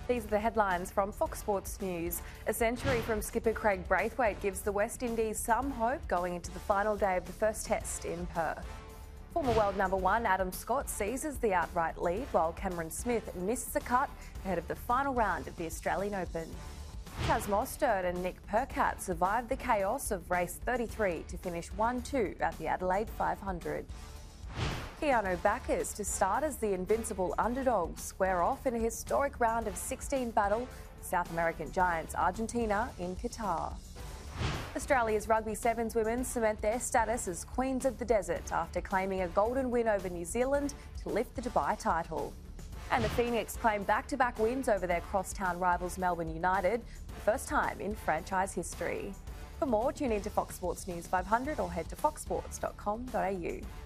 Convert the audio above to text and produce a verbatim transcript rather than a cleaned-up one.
These are the headlines from Fox Sports News. A century from skipper Craig Braithwaite gives the West Indies some hope going into the final day of the first test in Perth. Former world number one Adam Scott seizes the outright lead, while Cameron Smith misses a cut ahead of the final round of the Australian Open. Chas Mostert and Nick Percat survived the chaos of race thirty-three to finish one two at the Adelaide five hundred. Keanu Backers to start as the invincible underdogs square off in a historic round of sixteen battle with South American giants Argentina in Qatar. Australia's Rugby Sevens women cement their status as Queens of the Desert after claiming a golden win over New Zealand to lift the Dubai title. And the Phoenix claim back-to-back wins over their crosstown rivals Melbourne United, for the first time in franchise history. For more, tune in to Fox Sports News five hundred or head to fox sports dot com dot a u.